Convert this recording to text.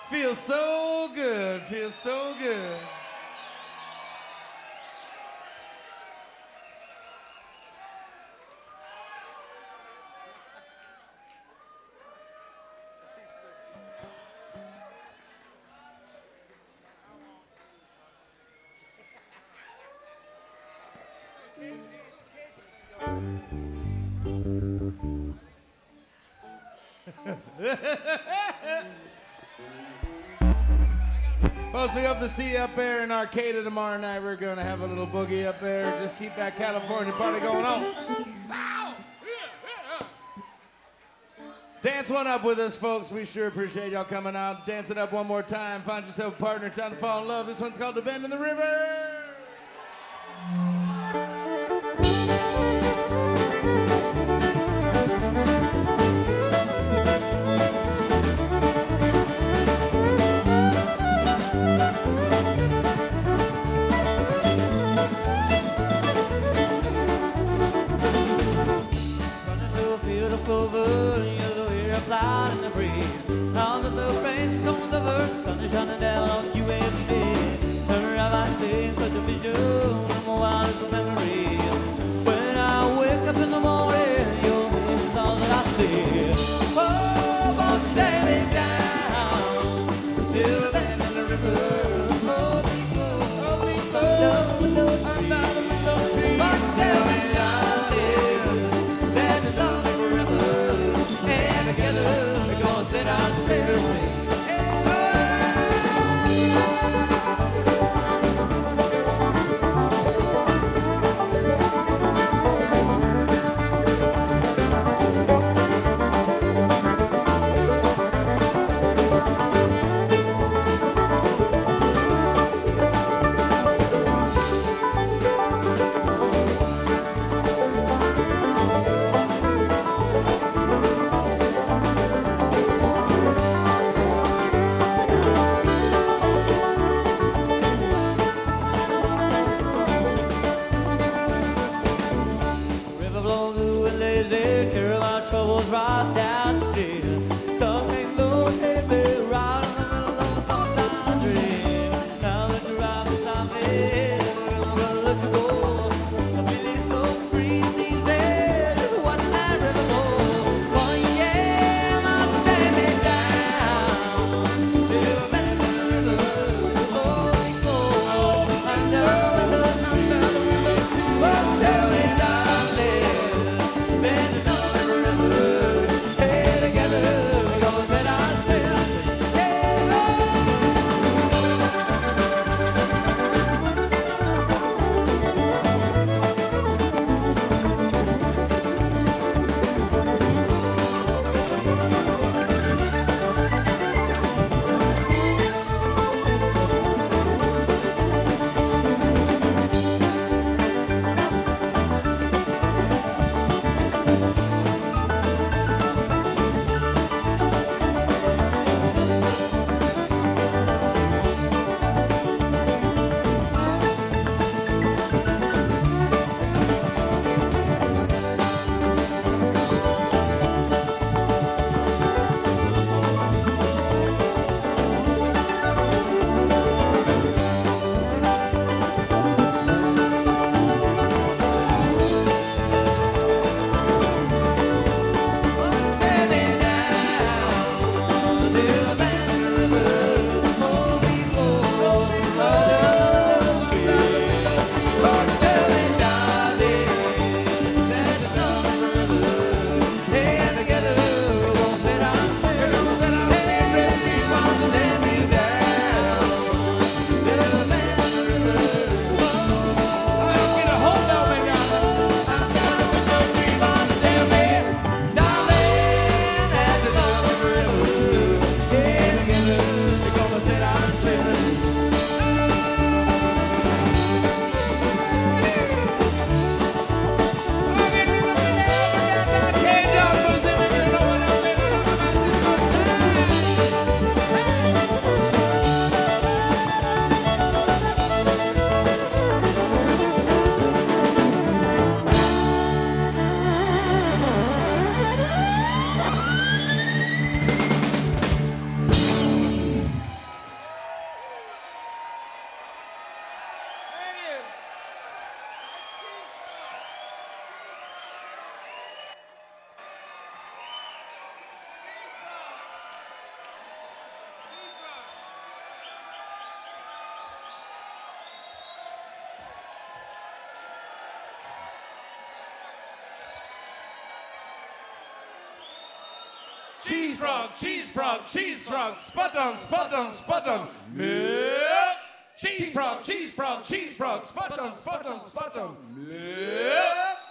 Feels so good, feels so good. Folks, we hope to see you up there in Arcata tomorrow night. We're going to have a little boogie up there. Just keep that California party going on. Dance one up with us, folks. We sure appreciate y'all coming out. Dance it up one more time. Find yourself a partner. Time to fall in love. This one's called The Bend in the River. Over, you're the way up loud in the breeze. Now that the rain's on the verse, sun is shining down on you and me. Turn around my face with the vision, I'm wild as a memory. When I wake up in the morning, your face is all that I see. Oh, won't you lay me down to the bend in the river? Oh, people, I'm not a little tree. But tell me, set our spirit free. Right downstream, something low, heavy, right in the middle of a summertime dream. Now that you're right beside me, I'm gonna let you go. I'm feeling so free these days, just watching that river flow. Oh yeah, I'm standing down to the bend in the river. Oh, we go under the tree. Oh, tell me, darling, bend on the river. cheese frog, cheese frog, cheese frog, spot on, spot on, spot on, milk. Cheese frog, cheese frog, cheese frog, spot on, spot on, spot on, milk.